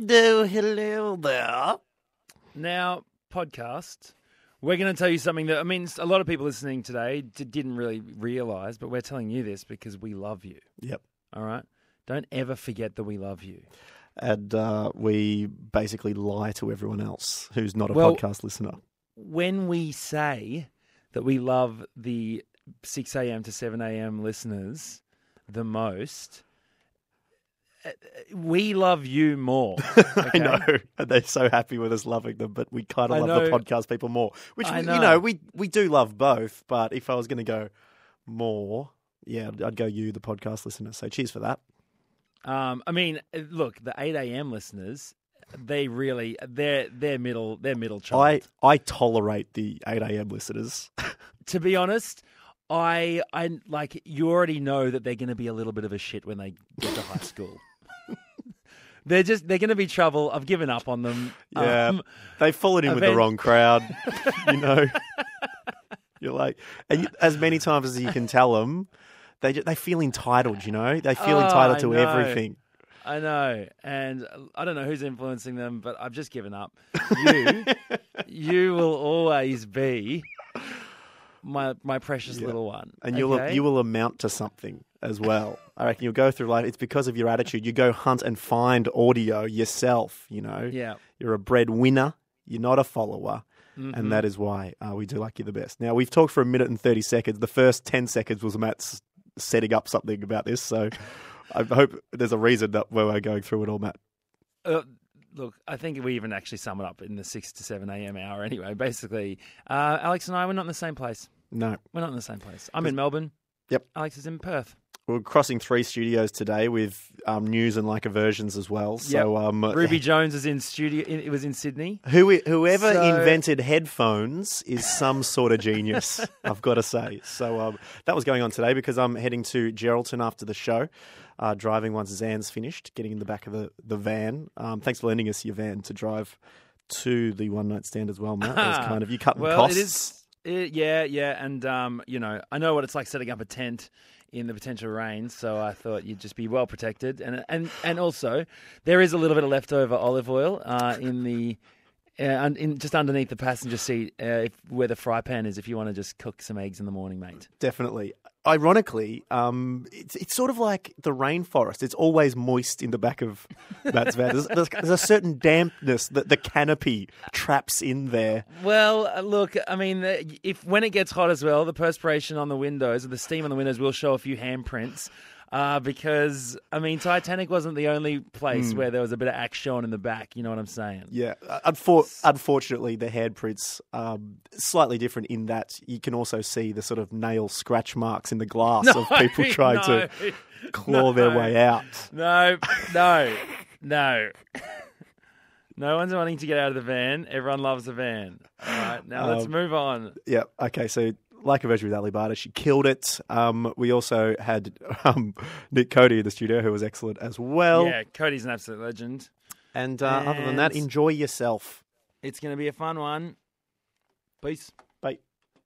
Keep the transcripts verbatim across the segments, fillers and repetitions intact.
do. Hello there. Now, podcast, we're going to tell you something that, I mean, a lot of people listening today d- didn't really realise, but we're telling you this because we love you. Yep. All right? Don't ever forget that we love you. And uh, we basically lie to everyone else who's not a Well- podcast listener. When we say that we love the six a.m. to seven a.m. listeners the most, uh, we love you more. I okay? know. And they're so happy with us loving them, but we kind I of love the know. podcast people more. Which, I we, know. you know, we, we do love both, but if I was going to go more, yeah, I'd, I'd go you, the podcast listener. So cheers for that. Um, I mean, look, the eight a.m. listeners, they really, they're, they're middle, they're middle child. I, I tolerate the eight a.m. listeners. To be honest, I I like you already know that they're going to be a little bit of a shit when they get to high school. They're just they're going to be trouble. I've given up on them. Yeah, Um, they've fallen in with the event- wrong crowd, you know. You're like, and you, as many times as you can tell them, they ju- they feel entitled, you know. They feel Oh, entitled I to know. everything. I know, and I don't know who's influencing them, but I've just given up. You, you will always be my my precious Yeah. little one, And you'll okay? you will amount to something as well. I reckon you'll go through life. It's because of your attitude. You go hunt and find audio yourself. You know, yeah. you're a breadwinner. You're not a follower. Mhm. And that is why uh, we do like you the best. Now, we've talked for a minute and thirty seconds. The first ten seconds was Matt's setting up something about this. So I hope there's a reason that where we're going through it all, Matt. Uh, look, I think we even actually sum it up in the six to seven a.m. hour. Anyway, basically, uh, Alex and I we're not in the same place. No. We're not in the same place. I'm in Melbourne. Yep. Alex is in Perth. We're crossing three studios today with um, news and like versions as well. So um, Ruby Jones is in studio. It was in Sydney. who, whoever So- invented headphones is some sort of genius, I've got to say. So um, that was going on today because I'm heading to Geraldton after the show, uh, driving once Zan's finished, getting in the back of the, the van. Um, thanks for lending us your van to drive to the one night stand as well, Matt. That was kind of you cutting Well, costs. it is. It, yeah, yeah, and um, you know, I know what it's like setting up a tent in the potential rain, so I thought you'd just be well protected, and and and also there is a little bit of leftover olive oil uh, in the. Uh, in, just underneath the passenger seat, uh, if, where the fry pan is, if you want to just cook some eggs in the morning, mate. Definitely. Ironically, um, it's it's sort of like the rainforest. It's always moist in the back of Matt's van. There's, there's, there's a certain dampness that the canopy traps in there. Well, uh, look, I mean, uh, if when it gets hot as well, the perspiration on the windows, or the steam on the windows will show a few handprints. Uh, because, I mean, Titanic wasn't the only place where there was a bit of axe shown in the back. You know what I'm saying? Yeah. Uh, Unfor- unfortunately, the handprints um, slightly different in that you can also see the sort of nail scratch marks in the glass of people trying no, to claw their no. way out. No, no, no. No one's wanting to get out of the van. Everyone loves the van. All right, now let's Um, move on. Yeah. Okay. So, like a virgin with Ali Barter, she killed it. Um, we also had um, Nick Cody in the studio, who was excellent as well. Yeah, Cody's an absolute legend. And, uh, other than that, And- enjoy yourself. It's going to be a fun one. Peace. Bye.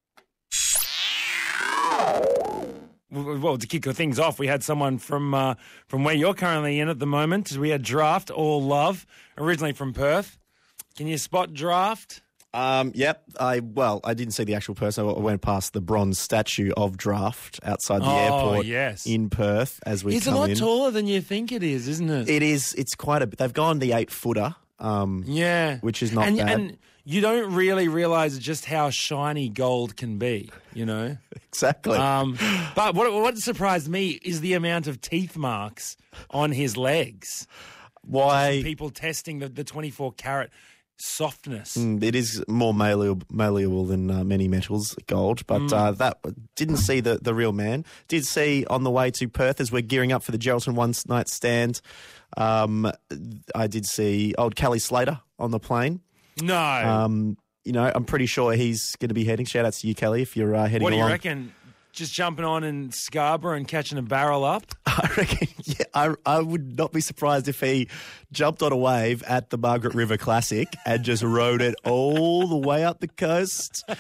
Well, to kick things off, we had someone from uh, from where you're currently in at the moment. We had Draft, All Love, originally from Perth. Can you spot Draft? Um, yep. I well, I didn't see the actual person. I went past the bronze statue of Draft outside the Oh, airport yes. in Perth as we It's a come lot in. taller than you think it is, isn't it? It is. It's quite a bit. They've gone the eight footer. Um, Yeah. Which is not and, bad. And you don't really realise just how shiny gold can be, you know? exactly. Um, but what, what surprised me is the amount of teeth marks on his legs. Why? People testing the, the twenty-four carat softness. Mm, It is more malleable, malleable than uh, many metals, gold. But Mm. uh, that didn't see the, the real man. Did see on the way to Perth as we're gearing up for the Geraldton one night stand. Um, I did see old Kelly Slater on the plane. No. Um, you know, I'm pretty sure he's going to be heading. Shout outs to you, Kelly, if you're uh, heading what do you along. reckon? Just jumping on in Scarborough and catching a barrel up? I reckon, yeah, I, I would not be surprised if he jumped on a wave at the Margaret River Classic and just rode it all the way up the coast.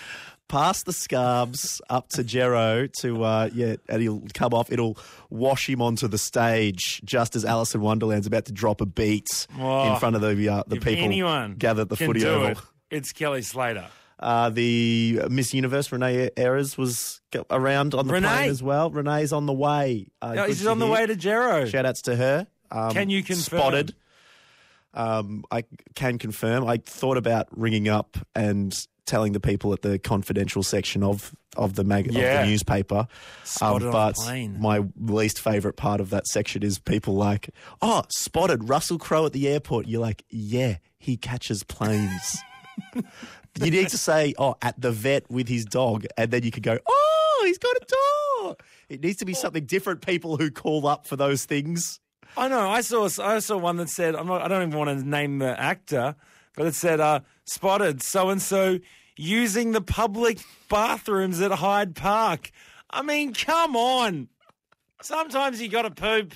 pass the scabs up to Jero to, uh, yeah, and he'll come off. It'll wash him onto the stage just as Alice in Wonderland's about to drop a beat Oh, in front of the uh, the if people anyone gathered at the can footy do oval. it, it's Kelly Slater. Uh, the Miss Universe, Renee Ayres, was go- around on the Renee. plane as well. Renee's on the way. Uh, Oh, good she's to on the hear. way to Jero. Shout outs to her. Um, Can you confirm? Spotted. Um, I can confirm. I thought about ringing up and telling the people at the confidential section of of the mag- Yeah. of the newspaper. Spotted on but the plane. my least favourite part of that section is people like, "Oh, spotted Russell Crowe at the airport." You're like, "Yeah, he catches planes." You need to say, "Oh, at the vet with his dog," and then you could go, "Oh, he's got a dog." It needs to be something different. People who call up for those things. I know. I saw. I saw one that said, "I'm not. I don't even want to name the actor, but it said, uh, spotted so and so using the public bathrooms at Hyde Park." I mean, come on. Sometimes you got to poop.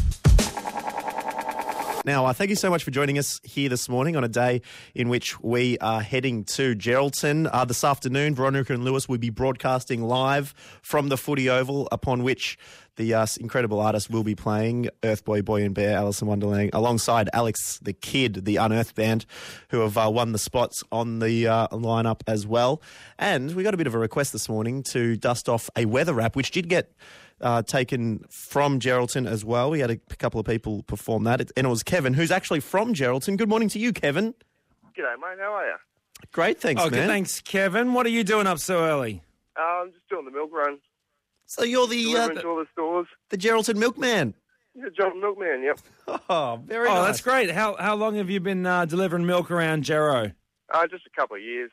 Now, uh, thank you so much for joining us here this morning on a day in which we are heading to Geraldton. Uh, this afternoon, Veronica and Lewis will be broadcasting live from the footy oval, upon which the uh, incredible artist will be playing Earth Boy, Boy and Bear, Alice in Wonderland, alongside Alex the Kid, the Unearthed Band, who have uh, won the spots on the uh, lineup as well. And we got a bit of a request this morning to dust off a weather wrap, which did get Uh, taken from Geraldton as well. We had a couple of people perform that. It, and it was Kevin, who's actually from Geraldton. Good morning to you, Kevin. G'day, mate. How are you? Great, thanks, Okay, man. thanks, Kevin. What are you doing up so early? Uh, I'm just doing the milk run. So you're the uh, Delivering the, to all the stores. the Geraldton milkman. Yeah, John Milkman, yep. Oh, very Oh, nice. that's great. How how long have you been uh, delivering milk around Jero? Uh, just a couple of years.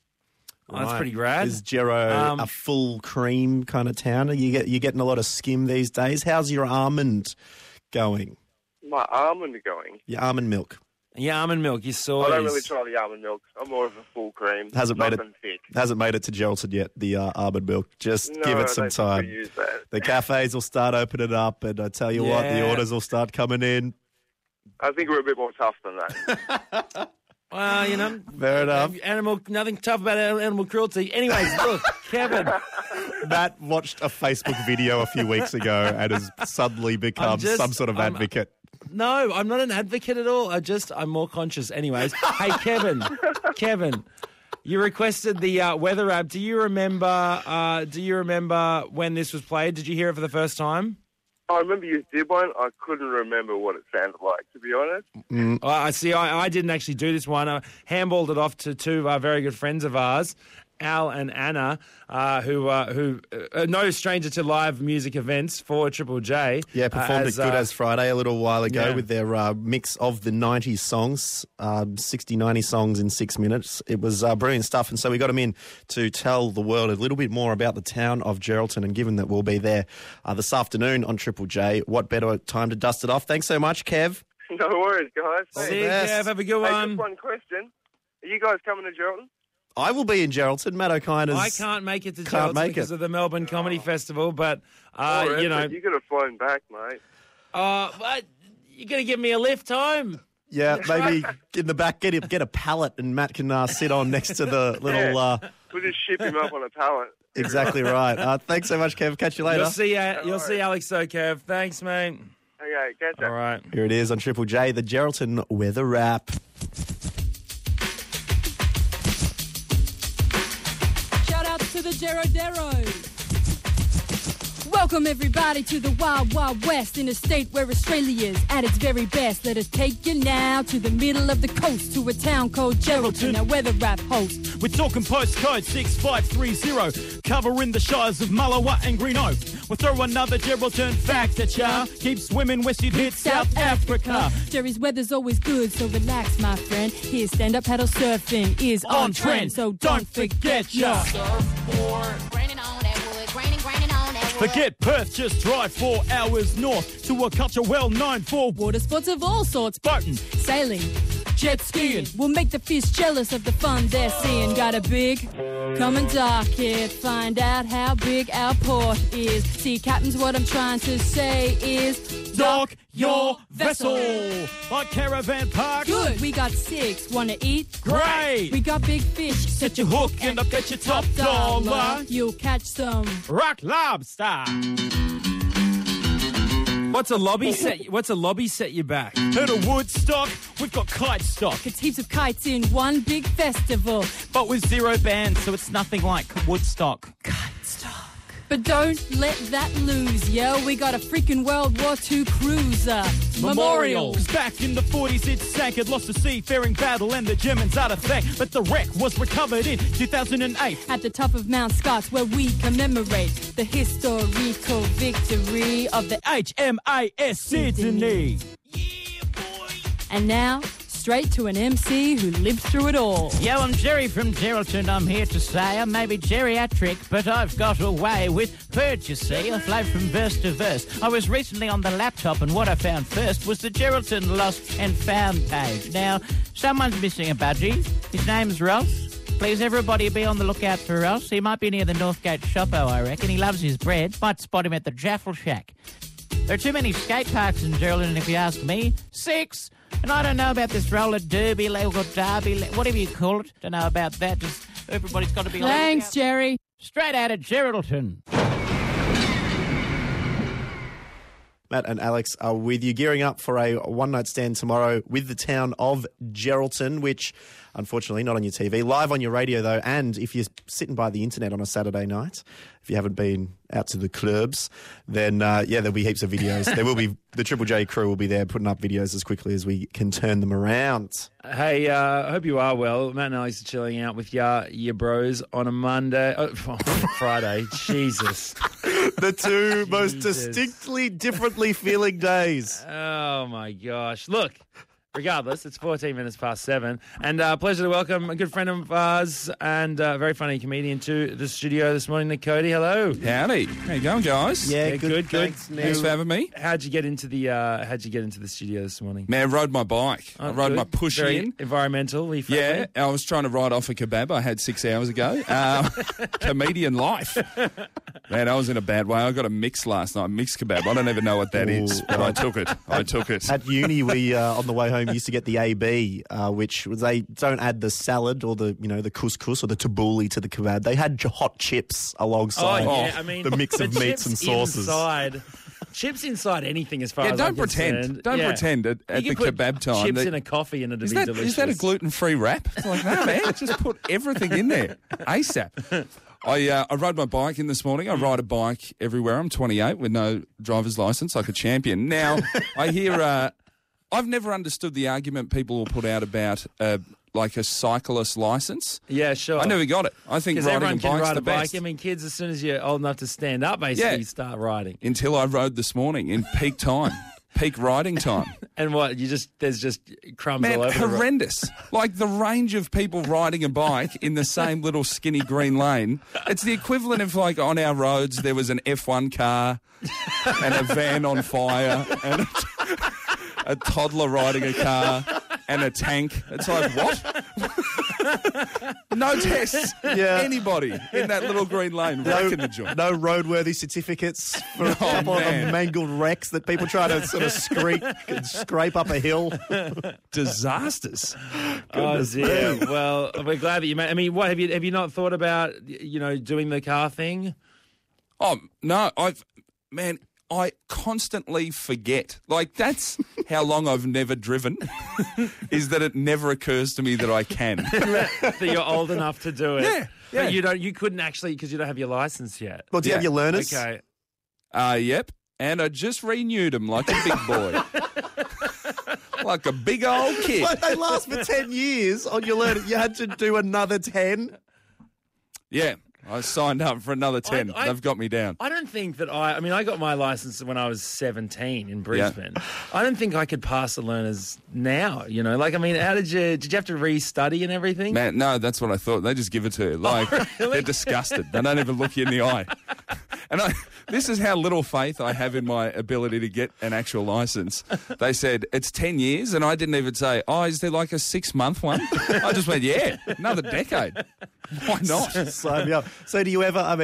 Oh, that's Right. pretty rad. Is Gero Um, a full cream kind of town? Are you get you getting a lot of skim these days? How's your almond going? My almond going. Your almond milk Yeah, almond milk. You saw I it. don't really try the almond milk. I'm more of a full cream. Hasn't made it- Nothing thick. hasn't made it to Geraldton yet. The uh, almond milk. Just No, give I it some don't think time. we use that. The cafes will start opening up, and I tell you what, the Yeah. orders will start coming in. I think we're a bit more tough than that. Well, you know, Fair enough. animal. Nothing tough about animal cruelty. Anyways, look, Kevin. Matt watched a Facebook video a few weeks ago and has suddenly become just- some sort of I'm- advocate. No, I'm not an advocate at all. I just, I'm more conscious. Anyways, hey, Kevin, Kevin, you requested the uh, weather app. Do you remember? Uh, do you remember when this was played? Did you hear it for the first time? I remember you did one. I couldn't remember what it sounded like, to be honest. Oh, I see. I, I didn't actually do this one. I handballed it off to two uh, very good friends of ours, Al and Anna, uh, who uh, who uh, no stranger to live music events for Triple J. Yeah, performed uh, at Good uh, As Friday a little while ago yeah. with their uh, mix of the nineties songs, um, sixty, ninety songs in six minutes. It was uh, brilliant stuff. And so we got him in to tell the world a little bit more about the town of Geraldton. And given that we'll be there uh, this afternoon on Triple J, what better time to dust it off? Thanks so much, Kev. No worries, guys. All the See you, best. Kev. Have a good Hey, one. just one question. Are you guys coming to Geraldton? I will be in Geraldton. Matt O'Connor's. I can't make it to Can't Geraldton make because it. of the Melbourne Comedy Festival, but uh, Or you know, effort. You could have flown back, mate. uh, but you're gonna give me a lift home. Yeah, maybe in the back, get a, get a pallet and Matt can uh, sit on next to the little. Uh, We'll just ship him up on a pallet. exactly right. Uh, thanks so much, Kev. Catch you later. You'll see, uh, you'll worries. see Alex so Kev. Thanks, mate. Okay, catch ya. All right. Here it is on Triple J, the Geraldton weather wrap. Shout out to the Geroderos. Welcome everybody to the Wild Wild West, in a state where Australia's at its very best. Let us take you now to the middle of the coast, to a town called Geraldton, our weather rap host. We're talking postcode six five three zero, covering the shires of Mullawa and Greenock. We'll throw another Geraldton fact at ya. Keep swimming west, you'd hit South Africa. Jerry's weather's always good, so relax, my friend. Here, stand-up paddle surfing is on, On trend, so don't forget ya. Graining on that wood, graining, graining on that wood. Forget Perth, just drive four hours north to a culture well known for Water sports of all sorts, boating. sailing, jet skiing. We'll make the fish jealous of the fun they're seeing. Got a big, come and dock it. Find out how big our port is. See, captains, what I'm trying to say is Dock your vessel. Like Caravan Park. Good. We got six. Wanna eat? Great. We got big fish. Set your hook and I'll bet your top dollar. You'll catch some. Rock lobster. What's a lobby set? What's a lobby set you back? Heard of Woodstock? We've got kite stock. It's heaps of kites in one big festival. But with zero bands, so it's nothing like Woodstock. But don't let that lose, yeah. We got a freaking World War Two cruiser. Memorial. 'Cause back in the forties it sank, it lost a seafaring battle and the Germans had a thing. But the wreck was recovered in two thousand eight. At the top of Mount Scott, where we commemorate the historical victory of the... H M A S Sydney. And now, straight to an M C who lived through it all. Yo, I'm Jerry from Geraldton. I'm here to say I may be geriatric, but I've got away with words, you see. I flow from verse to verse. I was recently on the laptop, and what I found first was the Geraldton Lost and Found page. Now, someone's missing a budgie. His name's Ross. Please, everybody, be on the lookout for Ross. He might be near the Northgate Shoppo, I reckon. He loves his bread. Might spot him at the Jaffle Shack. There are too many skate parks in Geraldton, if you ask me. Six. And I don't know about this roller derby, legal derby, whatever you call it. Don't know about that. Just everybody's got to be on the Thanks, lookout. Jerry. Straight out of Geraldton. Matt and Alex are with you, gearing up for a one-night stand tomorrow with the town of Geraldton, which, unfortunately, not on your T V. Live on your radio, though, and if you're sitting by the internet on a Saturday night, if you haven't been out to the clubs, then, uh, yeah, there'll be heaps of videos. There will be, the Triple J crew will be there putting up videos as quickly as we can turn them around. Hey, uh, I hope you are well. Matt and Alex are chilling out with your, your bros on a Monday, oh, Friday. Jesus. The two most Jesus. distinctly differently feeling days. Oh, my gosh. Look, regardless, it's fourteen minutes past seven. And uh, pleasure to welcome a good friend of ours and uh, very funny comedian to the studio this morning, Nick Cody. Hello. Howdy. How you going, guys? Yeah, Yeah, good, good, good. thanks, Neil. Thanks for having me. How'd you get into the uh, How'd you get into the studio this morning? Man, I rode my bike. I Oh, rode good. my push Very in. environmental. Yeah, I was trying to ride off a kebab I had six hours ago. Um, comedian life. Man, I was in a bad way. I got a mix last night, mixed kebab. I don't even know what that is, Ooh. but I took it. I took it. At uni, we uh, on the way home used to get the A B, uh, which was they don't add the salad or the you know the couscous or the tabbouleh to the kebab. They had j- hot chips Oh, alongside yeah. I mean, the mix of the meats chips and sauces. Inside, chips inside anything, as far Yeah, as don't I'm pretend. concerned. Don't Yeah. pretend at, at You the can put kebab time. Chips that- in a coffee and it'd is, be that, delicious. is that a gluten-free wrap? It's like, no, man, just put everything in there ASAP. I uh, I rode my bike in this morning. I ride a bike everywhere. I'm twenty-eight with no driver's license, like a champion. Now, I hear... Uh, I've never understood the argument people will put out about uh, like a cyclist license. Yeah, sure. I never got it. I think Because riding everyone a can bike's ride the a bike. best. I mean, kids, as soon as you're old enough to stand up, basically, Yeah. you start riding. Until I rode this morning in peak time, peak riding time. And what? You just there's just crumbs Man, all over. the road. horrendous. Like the range of people riding a bike in the same little skinny green lane. It's the equivalent of like on our roads there was an F one car and a van on fire and a, a toddler riding a car and a tank. It's like, what? No tests. Yeah. Anybody in that little green lane wrecking the joint. No roadworthy certificates for a couple man. of mangled wrecks that people try to sort of scrape, scrape up a hill. Disasters. Oh dear. Well, we're glad that you made. I mean, what have you have you not thought about? You know, doing the car thing? Oh, no, I've, man, I constantly forget. Like, that's how long I've never driven, is that it never occurs to me that I can. That you're old enough to do it. Yeah, yeah. But you don't. You couldn't actually because you don't have your license yet. Well, do you Yeah. have your learners? Okay. Uh, yep. And I just renewed them like a big boy. Like a big old kid. Like they last for ten years on your learner. You had to do another ten. Yeah. I signed up for another ten. I- They've got me down. I don't think that I. I mean, I got my license when I was seventeen in Brisbane. I don't think I could pass the learners now. You know, like I mean, how did you? Did you have to restudy and everything? Man, no, that's what I thought. They just give it to you. Like, they're disgusted. They don't even look you in the eye. And I, this is how little faith I have in my ability to get an actual license. They said, it's ten years, and I didn't even say, oh, is there like a six-month one? I just went, yeah, another decade. Why not? Sign me up. So do you ever, I mean,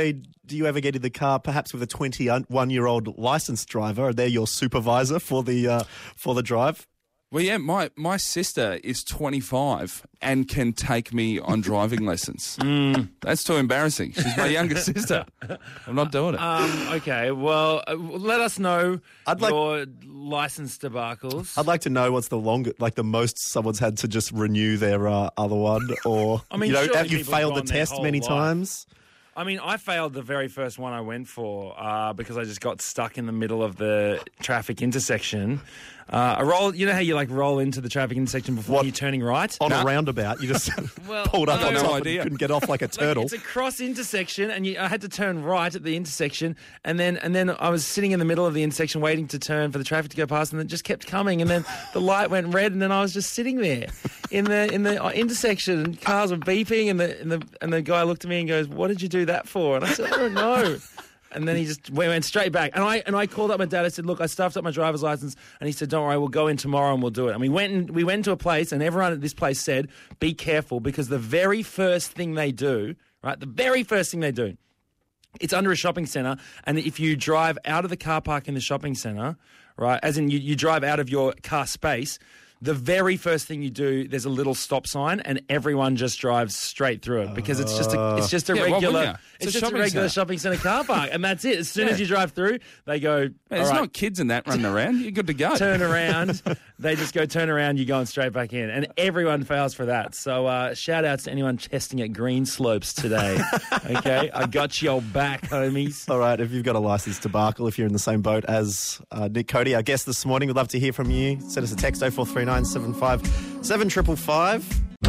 do you ever get in the car, perhaps with a twenty-one-year-old licensed driver, and they're your supervisor for the uh, for the drive? Well, yeah, my, my sister is twenty-five and can take me on driving lessons. Mm. That's too embarrassing. She's my younger sister. I'm not doing it. Um, okay, well, uh, let us know I'd like- your license debacles. I'd like to know what's the longest, like the most someone's had to just renew their uh, other one, or I mean, you know, surely have you people have failed the gone their test whole many life. times? I mean, I failed the very first one I went for uh, because I just got stuck in the middle of the traffic intersection. Uh, I roll, you know how you like roll into the traffic intersection before What? you're turning right? On No. a roundabout, you just Well, pulled up no. on No top idea. and couldn't get off like a Like, turtle. it's a cross intersection, and you, I had to turn right at the intersection, and then and then I was sitting in the middle of the intersection waiting to turn for the traffic to go past, and it just kept coming, and then the light went red, and then I was just sitting there in the in the intersection, and cars were beeping, and the and the and the guy looked at me and goes, "What did you do that for?" And I said, "I don't know." And then he just we went straight back, and I and I called up my dad. I said, "Look, I stuffed up my driver's license," and he said, "Don't worry, we'll go in tomorrow and we'll do it." And we went and we went to a place, and everyone at this place said, "Be careful," because the very first thing they do, right, the very first thing they do, it's under a shopping centre, and if you drive out of the car park in the shopping centre, right, as in you, you drive out of your car space, the very first thing you do, there's a little stop sign, and everyone just drives straight through it because it's just a, it's just a Yeah, what wouldn't regular, you? it's, It's a just a shopping regular centre. shopping centre car park, and that's it. As soon Yeah. as you drive through, they go, Man, all there's right, not kids in that running around. You're good to go. turn around. They just go turn around. You're going straight back in, and everyone fails for that. So uh, shout outs to anyone testing at Green Slopes today. Okay, I got your back, homies. All right, if you've got a license debacle, if you're in the same boat as uh, Nick Cody, our guest this morning, we'd love to hear from you. Send us a text oh four three nine seven five seven five five.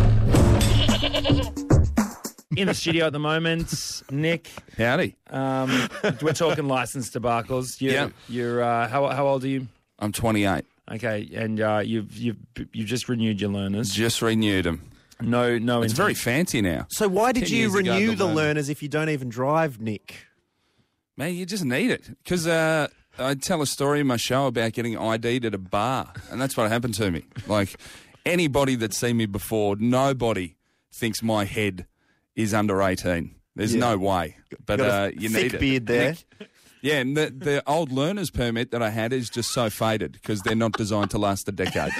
In the studio at the moment, Nick. Howdy. Um, we're talking license debacles. You, Yeah. You're uh, how how old are you? I'm twenty-eight. Okay, and uh, you've you've you've just renewed your learners. Just renewed them. No, no. It's intent- very fancy now. So why did Ten you years ago, renew the the learner. learners if you don't even drive, Nick? Man, you just need it. Because uh, I tell a story in my show about getting I D'd at a bar, and that's what happened to me. Like, anybody that's seen me before, nobody thinks my head is under eighteen. There's Yeah. no way. But Got a uh, you thick need it. beard there. Nick- Yeah, and the, the old learner's permit that I had is just so faded because they're not designed to last a decade.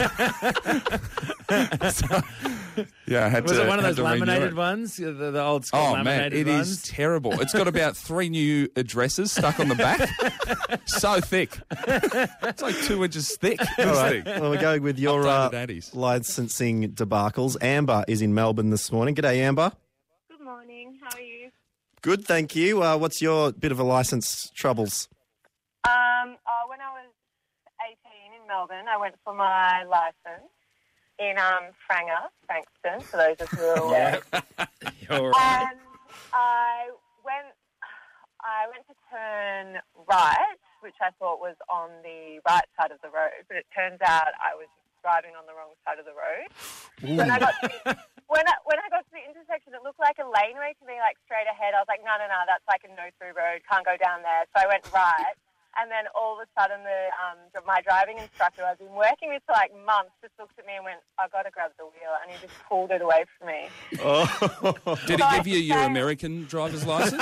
So, yeah, I had Was to, it one of had those to renew laminated it. ones? The, the old school Oh, laminated man, it ones? is terrible. It's got about three new addresses stuck on the back. So thick. It's like two inches thick. All This right, thing. well, we're going with your Updated uh, daddies. licensing debacles. Amber is in Melbourne this morning. G'day, Amber. Good morning. How are you? Good, thank you. Uh, what's your bit of a license troubles? Um, uh, when I was eighteen in Melbourne, I went for my license in um, Franger, Frankston, for those of you who are aware. You're right. And I went, I went to turn right, which I thought was on the right side of the road, but it turns out I was driving on the wrong side of the road. When I got to the, when I when I got to the intersection, it looked like a laneway to me, like straight ahead. I was like, no, no, no, that's like a no-through road. Can't go down there. So I went right, and then all of a sudden, the um, my driving instructor, I've been working with for like months, just looked at me and went, I've got to grab the wheel, and he just pulled it away from me. Oh. Did So he I give you just your say- American driver's license?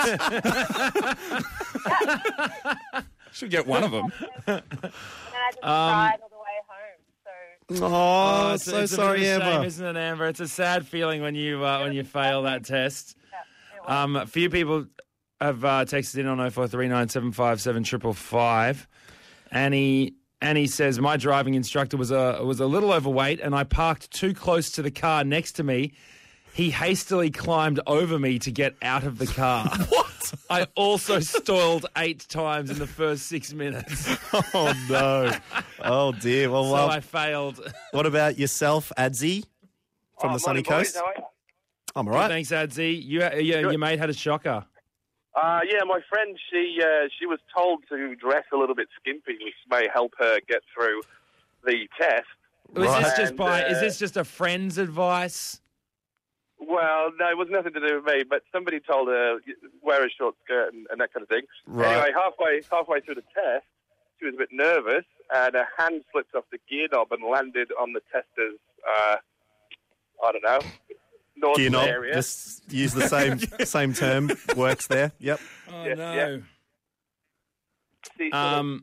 Should get one of them. And then I just Um, cried all the way home. So Oh, it's- so it's a bit sorry, of a shame, Amber. isn't it, Amber? It's a sad feeling when you uh, when you fail that test. yeah, it was. Um, a few people have uh, texted in on oh four three nine seven five seven five five. Annie Annie says my driving instructor was a was a little overweight, and I parked too close to the car next to me. He hastily climbed over me to get out of the car. What? I also stalled eight times in the first six minutes. Oh, no. Oh, dear. Well, So well I failed. what about yourself, Adzi, from Oh, the sunny morning, boys. coast? How are you? I'm all right. Thanks, Adzi. You, uh, you, your mate had a shocker. Uh, yeah, my friend, she uh, she was told to dress a little bit skimpy, which may help her get through the test. Was Right. this just And, by? Is uh, this just a friend's advice? Well, no, it was nothing to do with me, but somebody told her wear a short skirt and, and that kind of thing. Right. Anyway, halfway halfway through the test, she was a bit nervous, and her hand slipped off the gear knob and landed on the tester's, uh, I don't know, north Gear knob, area. just use the same same term. Works there. Yep. Oh, yeah, no. yeah. See, sort of- Um.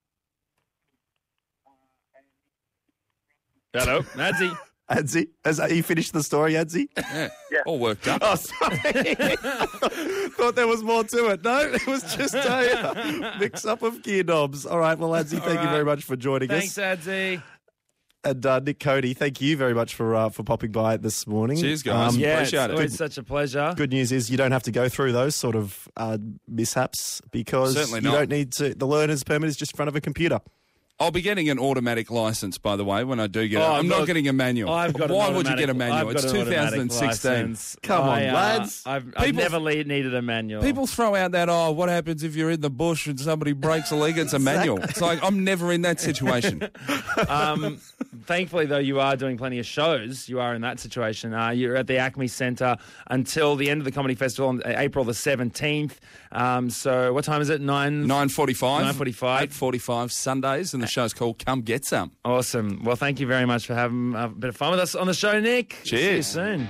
Hello, Nadsy. Adzi, has he finished the story, Adzi? Yeah. Yeah. All worked up. Oh, sorry. Thought there was more to it. No, it was just a uh, mix-up of gear knobs. All right, well, Adzi, thank you right. very much for joining Thanks, us. Adsy. And uh, Nick Cody, thank you very much for uh, for popping by this morning. Cheers, guys. Um, Yeah, Appreciate it's it. always such a pleasure. Good news is you don't have to go through those sort of uh, mishaps because Certainly you not. don't need to. The learner's permit is just in front of a computer. I'll be getting an automatic license, by the way, when I do get it. Oh, I'm look, not getting a manual. I've got Why an would you get a automatic- manual? I've It's got an automatic two thousand sixteen. license. Come on, I, uh, lads. I've, I've People- never le- needed a manual. People throw out that, oh, what happens if you're in the bush and somebody breaks a leg? It's a manual. It's like, I'm never in that situation. um, thankfully, though, you are doing plenty of shows. You are in that situation. Uh, you're at the Acme Centre until the end of the Comedy Festival on April the seventeenth. Um, so what time is it? Nine? nine forty-five. nine forty-five. eight forty-five Sundays, and the show's called Come Get Some. Awesome. Well, thank you very much for having a bit of fun with us on the show, Nick. Cheers. See you soon.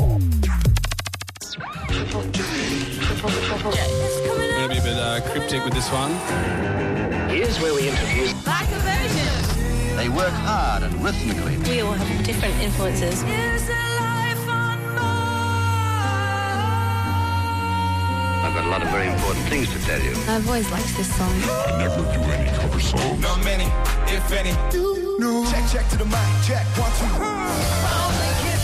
Going to be a bit uh, cryptic with this one. Here's where we introduce. Like a version. They work hard and rhythmically. We all have different influences. I've got a lot of very important things to tell you. I've always liked this song. I never do any cover songs. Not many, if any. No. Check, check to the mic. Check, one, two.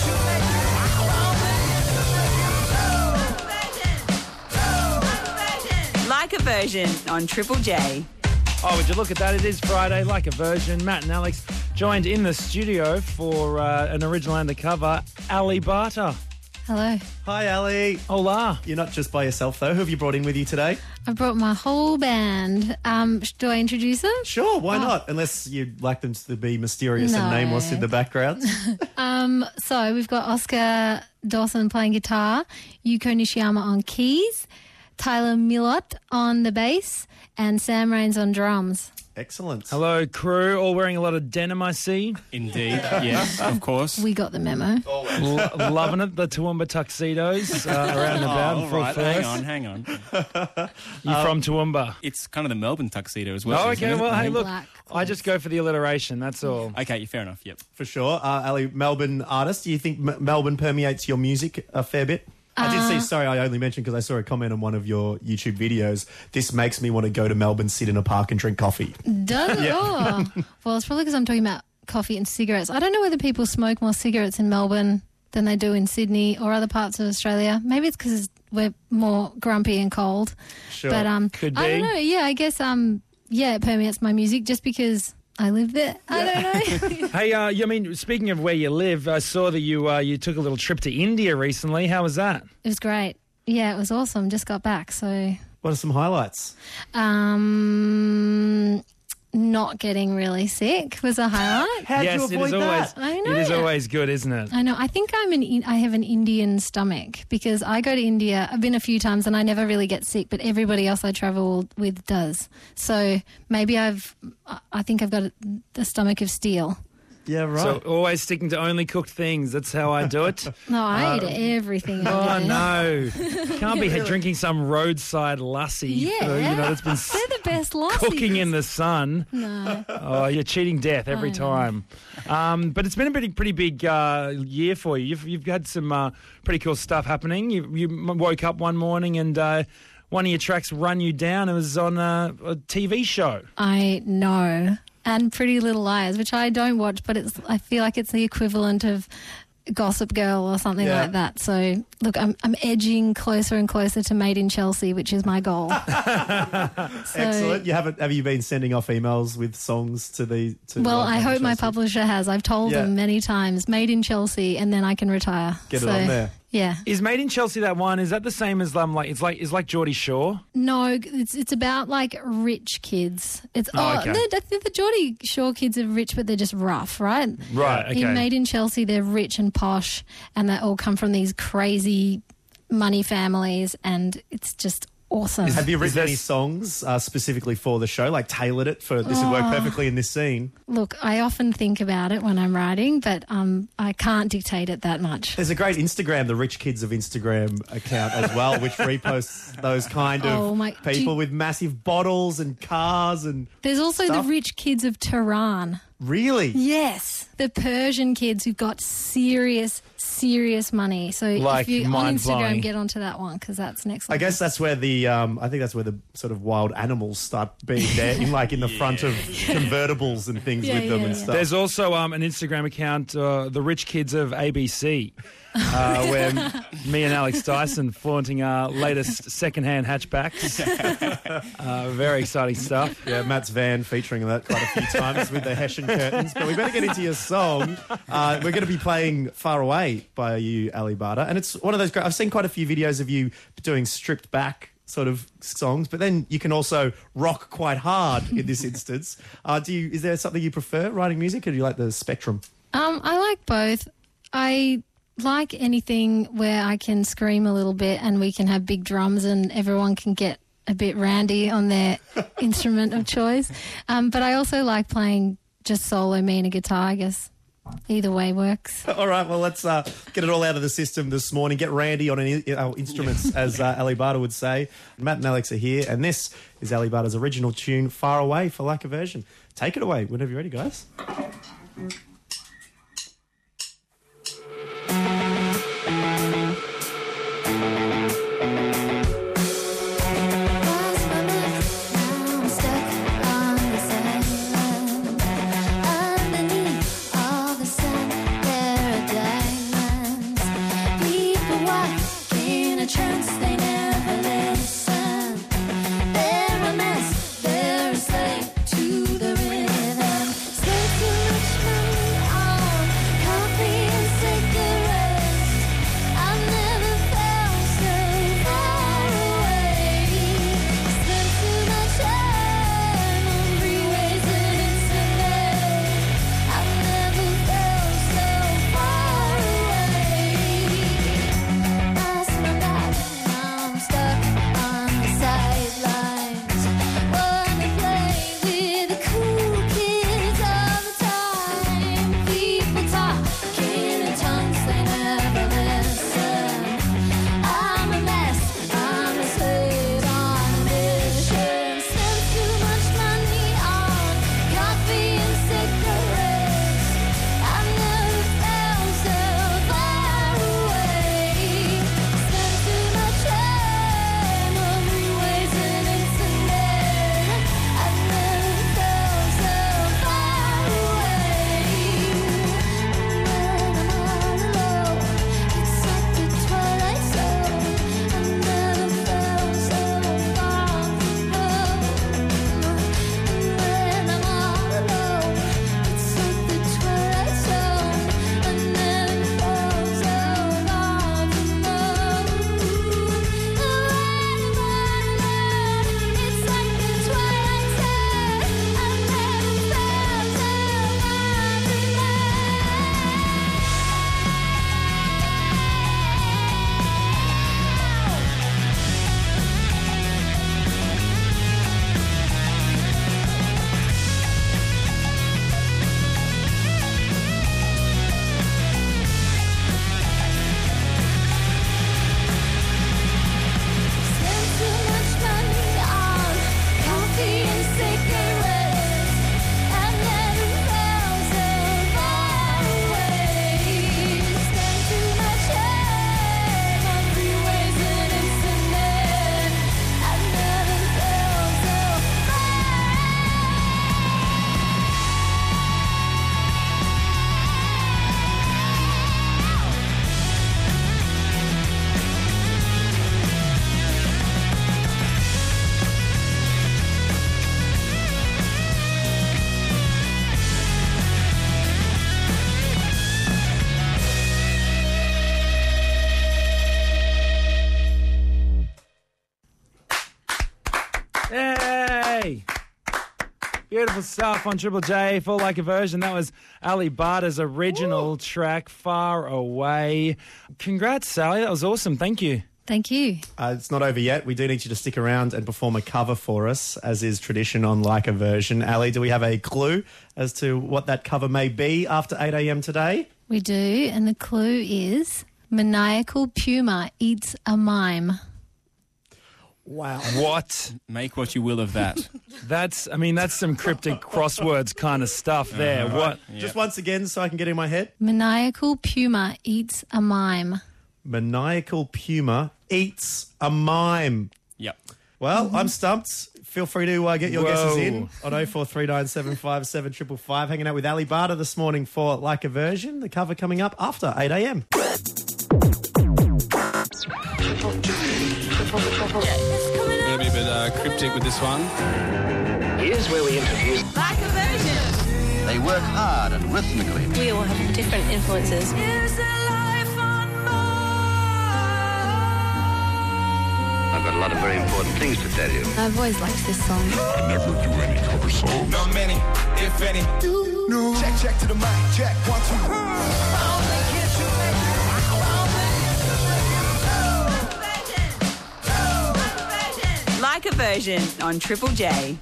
Like a Version on Triple J. Oh, would you look at that? It is Friday, like a version. Matt and Alex joined in the studio for uh, an original undercover, Ali Barter. Hello. Hi, Ali. Hola. You're not just by yourself, though. Who have you brought in with you today? I brought my whole band. Um, sh- do I introduce them? Sure, why Oh. not? Unless you'd like them to be mysterious and No. nameless in the background. Um, so we've got Oscar Dawson playing guitar, Yuko Nishiyama on keys, Tyler Millot on the bass, and Sam Raines on drums. Excellent. Hello, crew. All wearing a lot of denim, I see. Indeed, yes, of course. We got the memo. Lo- loving it. The Toowoomba tuxedos uh, around the Oh, about in all full right, force. hang on, hang on. You from Toowoomba? It's kind of the Melbourne tuxedo as well. Oh, isn't okay. it? Well, I hey, think. look, Black I just go for the alliteration. That's all. Okay, fair enough, yep. For sure. Uh, Ali, Melbourne artist. Do you think M- Melbourne permeates your music a fair bit? I did see, sorry, I only mentioned because I saw a comment on one of your YouTube videos. This makes me want to go to Melbourne, sit in a park and drink coffee. Does it? Oh. Well, it's probably because I'm talking about coffee and cigarettes. I don't know whether people smoke more cigarettes in Melbourne than they do in Sydney or other parts of Australia. Maybe it's because we're more grumpy and cold. Sure. But um, Could I don't be. know. Yeah, I guess um, yeah, it permeates my music just because I live there. I don't know. Hey, uh, I mean, speaking of where you live, I saw that you uh, you took a little trip to India recently. How was that? It was great. Yeah, it was awesome. Just got back, so What are some highlights? um, not getting really sick was a highlight. How'd yes, you it avoid is always that? I know. it is always good, isn't it? I know. I think I'm an. In- I have an Indian stomach because I go to India. I've been a few times and I never really get sick, but everybody else I travel with does. So maybe I've. I think I've got a, the stomach of steel. Yeah, right. So always sticking to only cooked things. That's how I do it. No, I Uh, eat everything. Oh over there. no! Can't be drinking some roadside lassi. Yeah, uh, you know, it's been they're the best lassies. cooking in the sun. No. Oh, you're cheating death every I know. time. Um, but it's been a pretty pretty big uh, year for you. You've you've had some uh, pretty cool stuff happening. You you m- woke up one morning and uh, one of your tracks run you down. It was on a, a T V show. I know. And Pretty Little Liars, which I don't watch, but it's. I feel like it's the equivalent of Gossip Girl or something Yeah. like that. So, look, I'm I'm edging closer and closer to Made in Chelsea, which is my goal. So- Excellent. You haven't? Have you been sending off emails with songs to the? To Well, uh, I hope my Chelsea? publisher has. I've told Yeah. them many times, Made in Chelsea, and then I can retire. Get it So, on there. Yeah. Is Made in Chelsea that one? Is that the same as um like it's like it's like Geordie Shore? No, it's it's about like rich kids. It's Oh, oh, okay. the, the, the Geordie Shore kids are rich, but they're just rough, right? Right. Okay. In Made in Chelsea, they're rich and posh, and they all come from these crazy money families, and it's just awesome. Have you written any songs uh, specifically for the show, like tailored it for this would work Oh. perfectly in this scene? Look, I often think about it when I'm writing, but um, I can't dictate it that much. There's a great Instagram, the Rich Kids of Instagram account as well, which reposts those kind of Oh, my- do people you- with massive bottles and cars and There's also stuff. the rich kids of Tehran. Really? Yes, the Persian kids who've got serious, serious money. So Like if you on mind-blowing. Instagram, get onto that one because that's next. I level. guess that's where the um, I think that's where the sort of wild animals start being there, in like in the front of convertibles and things with them and stuff. There's also um, an Instagram account, uh, the Rich Kids of A B C, uh, where me and Alex Dyson flaunting our latest second-hand hatchbacks. Uh, very exciting stuff. Yeah, Matt's van featuring that quite a few times with the Hessian curtains. But we better get into your song. Uh, we're going to be playing Far Away by you, Ali Bada. And it's one of those great... I've seen quite a few videos of you doing stripped back sort of songs, but then you can also rock quite hard in this instance. Uh, do you? Is there something you prefer, writing music, or do you like the spectrum? Um, I like both. I like anything where I can scream a little bit and we can have big drums and everyone can get a bit randy on their instrument of choice. Um, but I also like playing just solo, me and a guitar, I guess. Either way works. All right, well, let's uh, get it all out of the system this morning. Get randy on any, our instruments, as uh, Ali Bada would say. Matt and Alex are here, and this is Ali Bada's original tune, Far Away, for Like a Version. Take it away whenever you're ready, guys. Yay! Beautiful stuff on Triple J for Like a Version. That was Ali Bada's original Ooh. track, Far Away. Congrats, Sally. That was awesome. Thank you. Thank you. Uh, it's not over yet. We do need you to stick around and perform a cover for us, as is tradition on Like a Version. Ali, do we have a clue as to what that cover may be after eight a.m. today? We do, and the clue is maniacal puma eats a mime. Wow. What? Make what you will of that. That's, I mean, that's some cryptic crosswords kind of stuff there. Uh-huh. What? Yeah. Just once again, so I can get in my head. Maniacal puma eats a mime. Maniacal puma eats a mime. Yep. Well, I'm stumped. Feel free to uh, get your Whoa. guesses in on oh four three nine seven five seven five five. Hanging out with Ali Barter this morning for Like a Version. The cover coming up after eight a.m. Gonna be a bit uh, cryptic with this one. Here's where we introduce. Like a Version. They work hard and rhythmically. We all have different influences. I've got a lot of very important things to tell you. I've always liked this song. I never do any cover songs. Not many, if any. No. Check, check to the mic. Check, one, two. Like a Version on Triple J.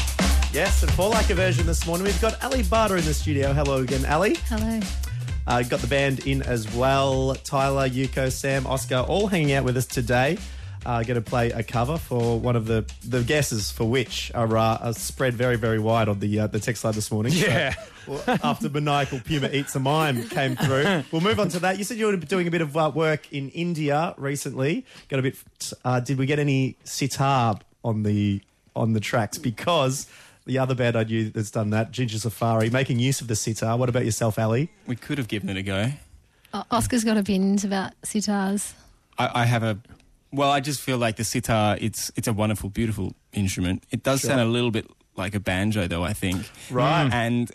Yes, and for Like a Version this morning, we've got Ali Barter in the studio. Hello again, Ali. Hello. Uh, got the band in as well. Tyler, Yuko, Sam, Oscar, all hanging out with us today. Uh, going to play a cover for one of the, the guesses for which are, uh, are spread very, very wide on the uh, the text line this morning. Yeah. So, well, after Maniacal Puma Eats a Mime came through. We'll move on to that. You said you were doing a bit of uh, work in India recently. Got a bit. Uh, did we get any sitar on the on the tracks? Because the other band I knew that's done that, Ginger Safari, making use of the sitar. What about yourself, Ali? We could have given it a go. O- Oscar's got opinions about sitars. I, I have a... Well, I just feel like the sitar, it's it's a wonderful, beautiful instrument. It does Sure. sound a little bit like a banjo, though, I think. Right. And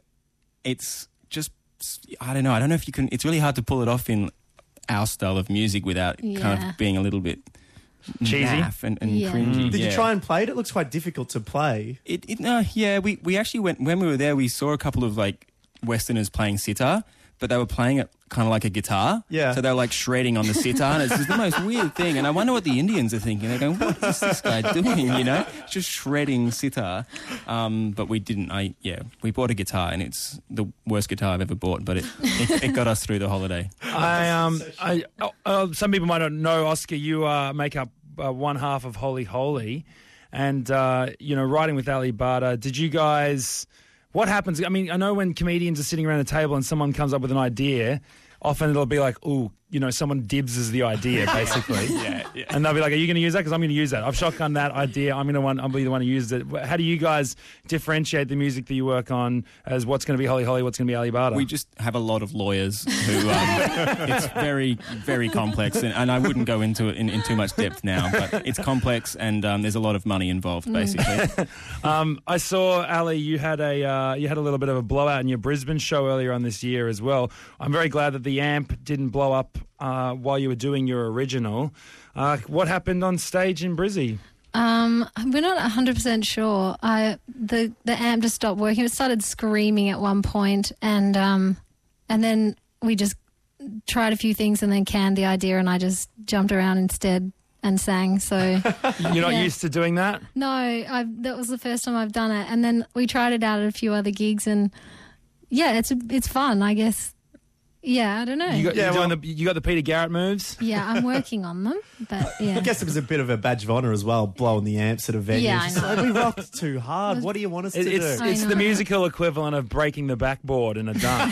it's just, I don't know, I don't know if you can... It's really hard to pull it off in our style of music without kind Yeah. of being a little bit... Cheesy? naff and, and Yeah. cringy. Did yeah. you try and play it? It looks quite difficult to play. It, it no, yeah, we, we actually went, when we were there, we saw a couple of like Westerners playing sitar, but they were playing it kind of like a guitar. Yeah. So they were like shredding on the sitar, and it's just the most weird thing. And I wonder what the Indians are thinking. They're going, what is this guy doing, you know? Just shredding sitar. Um, but we didn't, I, yeah, we bought a guitar, and it's the worst guitar I've ever bought, but it, it, it got us through the holiday. I um, I oh, uh, some people might not know, Oscar. You uh, make up uh, one half of Holy Holy, and uh, you know, writing with Ali Barter. Did you guys? What happens? I mean, I know when comedians are sitting around a table and someone comes up with an idea, often it'll be like, "Ooh, you know, someone dibs the idea, basically." Yeah, yeah. And they'll be like, "Are you going to use that? Because I'm going to use that. I've shotgunned that idea. I'm going to one. I'll be the one who used it." How do you guys differentiate the music that you work on as what's going to be Holy Holy, what's going to be Ali Barter? We just have a lot of lawyers who, um, it's very, very complex, and, and I wouldn't go into it in, in too much depth now, but it's complex, and um, there's a lot of money involved, basically. Um, I saw, Ali, you had a uh, you had a little bit of a blowout in your Brisbane show earlier on this year as well. I'm very glad that the amp didn't blow up uh, while you were doing your original. Uh, what happened on stage in Brizzy? Um, we're not one hundred percent sure. I the the amp just stopped working. It started screaming at one point, and um, and then we just tried a few things and then canned the idea, and I just jumped around instead and sang. So You're not Yeah. used to doing that? no, I that was the first time I've done it, and then we tried it out at a few other gigs, and yeah, it's it's fun, I guess. Yeah, I don't know. You got, Yeah, you're doing well- the, you got the Peter Garrett moves? yeah, I'm working on them, but yeah. I guess it was a bit of a badge of honour as well, blowing the amps at a venue. Yeah, I Just know. like, we rocked too hard. What do you want us It, to it's do? I it's the know. musical equivalent of breaking the backboard in a dunk.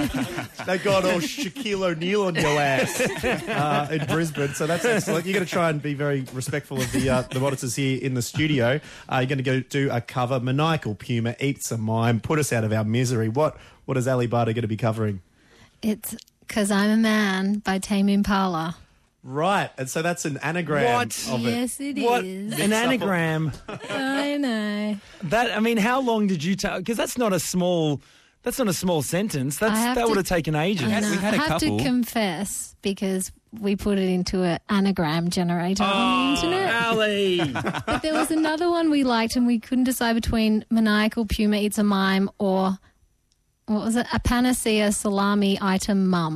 They got all Shaquille O'Neal on your ass uh, in Brisbane, so that's excellent. You're going to try and be very respectful of the uh, the monitors here in the studio. Uh, you're going to go do a cover, Maniacal Puma Eats a Mime, put us out of our misery. What what is Ali Barter going to be covering? It's Because I'm a Man by Tame Impala. Right, and so that's an anagram What? of it. Yes, it is. What? An anagram? I know. That I mean, how long did you take? Because that's not a small. That's not a small sentence. That's I have that to- would have taken ages. I know. we had a I have couple. to confess, because we put it into an anagram generator on the internet. Ali. But there was another one we liked, and we couldn't decide between Maniacal Puma Eats a Mime or, what was it, a Panacea Salami Item Mum.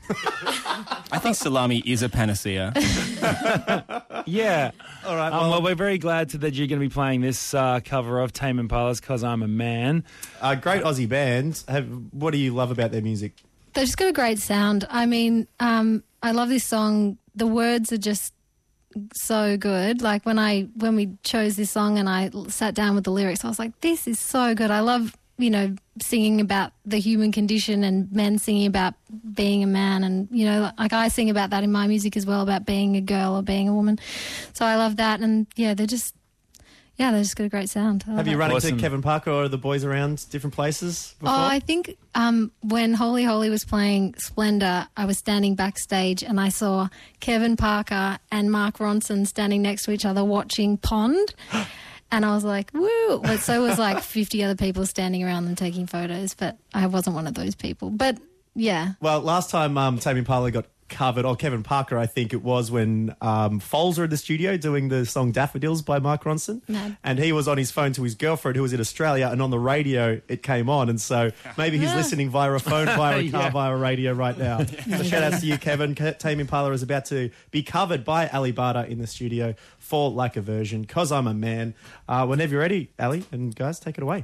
I think salami is a panacea. Yeah. All right. Um, Well, well, we're very glad to, that you're going to be playing this uh, cover of Tame Impala's "Cause I'm a Man." uh, great Aussie band. Have, what do you love about their music? They've just got a great sound. I mean, um, I love this song. The words are just so good. Like when I when we chose this song and I sat down with the lyrics, I was like, this is so good. I love, you know, singing about the human condition and men singing about being a man, and, you know, like I sing about that in my music as well, about being a girl or being a woman. So I love that. And yeah, they're just Yeah, they just got a great sound. I love Have you it. run Awesome. into Kevin Parker or the boys around different places before? Oh, I think um, when Holy Holy was playing Splendor, I was standing backstage and I saw Kevin Parker and Mark Ronson standing next to each other watching Pond. And I was like, woo. But so was like fifty other people standing around them taking photos, but I wasn't one of those people. But yeah. Well, last time um, Tame Impala got covered, or Kevin Parker, I think it was, when um, Foles were in the studio doing the song Daffodils by Mark Ronson. Mad. And he was on his phone to his girlfriend who was in Australia, and on the radio it came on. And so maybe he's Yeah. listening via a phone, via a car, Yeah. via a radio right now. So shout outs to you, Kevin. K- Tame Impala is about to be covered by Ali Bada in the studio for Like a Version, Cause I'm a Man. Uh, whenever you're ready, Ali, and guys, take it away.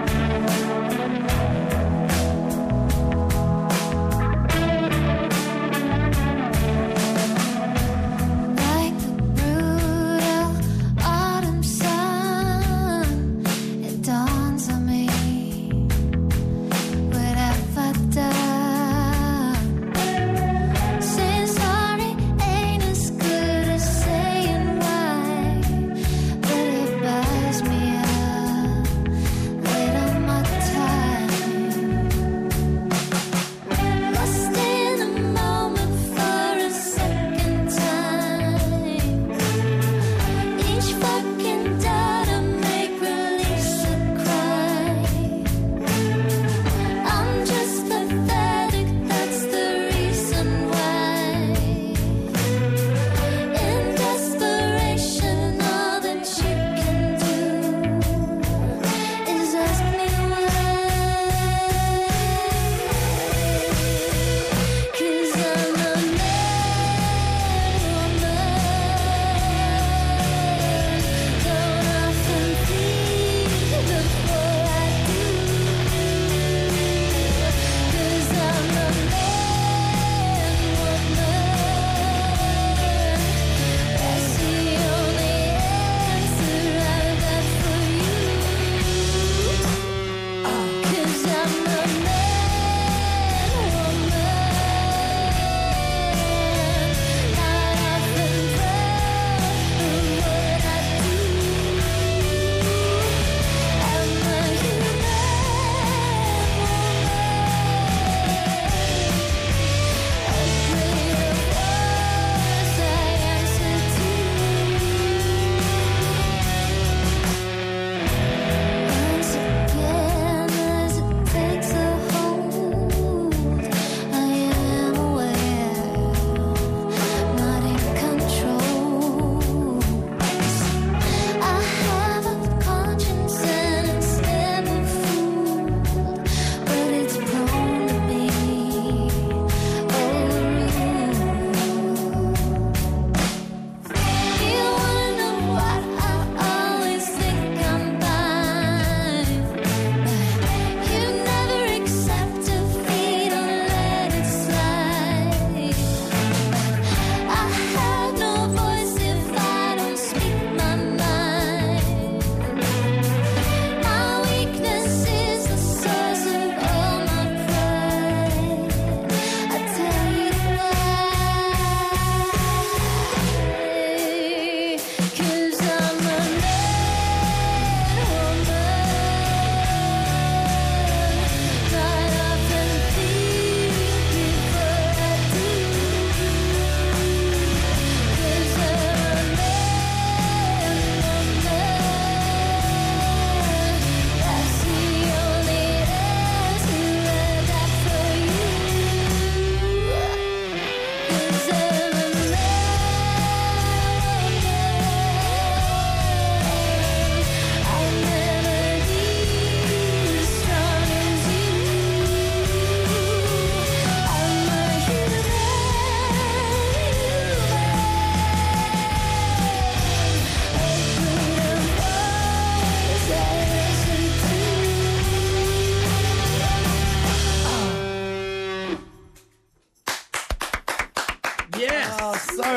Thank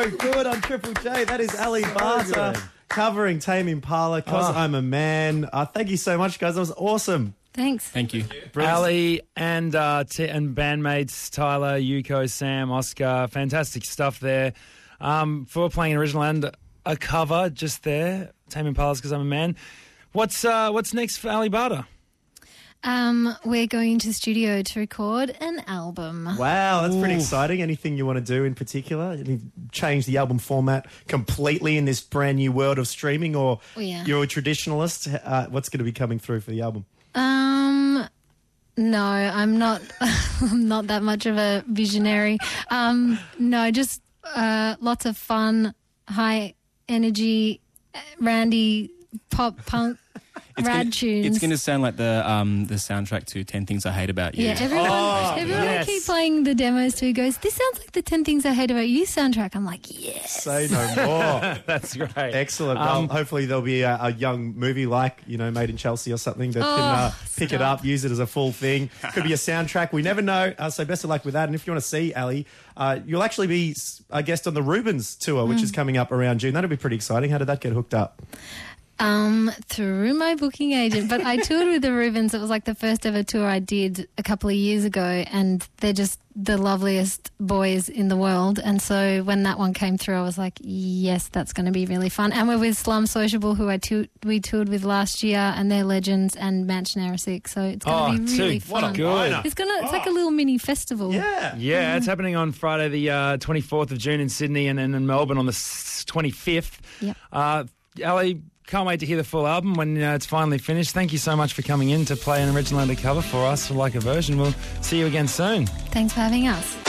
so good on Triple J. That is Ali Barter covering Tame Impala, Cause Oh. I'm a Man. Uh, thank you so much, guys. That was awesome. Thanks. Thank you. Ali and uh, t- and bandmates Tyler, Yuko, Sam, Oscar, fantastic stuff there. Um, for playing an original and a cover just there, Tame Impala's Because I'm a Man. What's uh, what's next for Ali Barter? Um, we're going into the studio to record an album. Wow, that's pretty Ooh. exciting. Anything you want to do in particular? Any- Change the album format completely in this brand new world of streaming, or Oh, yeah. you're a traditionalist? Uh, what's going to be coming through for the album? Um, no, I'm not. I'm not that much of a visionary. Um, no, just uh, lots of fun, high energy, uh, randy pop punk, It's rad gonna, tunes. It's going to sound like the um, the soundtrack to ten Things I Hate About You. Yeah, everyone, Oh, everyone yes. I keep playing the demos to goes, this sounds like the ten Things I Hate About You soundtrack. I'm like, yes. Say no more. That's great. Excellent. Um, well, hopefully there'll be a, a young movie like, you know, Made in Chelsea or something that can Oh, uh, pick it stop. up, use it as a full thing. Could be a soundtrack. We never know. Uh, so best of luck with that. And if you want to see Ali, uh, you'll actually be a guest on the Rubens tour, which Mm. is coming up around June. That'll be pretty exciting. How did that get hooked up? Um, through my booking agent, but I toured with the Rubens. It was like the first ever tour I did a couple of years ago, and they're just the loveliest boys in the world. And so when that one came through, I was like, yes, that's going to be really fun. And we're with Slum Sociable, who I tou- we toured with last year, and they're legends, and Mansion Era Six. So it's going to Oh, be really two. What fun. a good. It's gonna, it's like a little mini festival. Yeah. Yeah, it's happening on Friday, the uh, twenty-fourth of June in Sydney, and then in Melbourne on the s- twenty-fifth. Yep. Uh, Ali, can't wait to hear the full album when uh, it's finally finished. Thank you so much for coming in to play an original undercover for us for Like a Version. We'll see you again soon. Thanks for having us.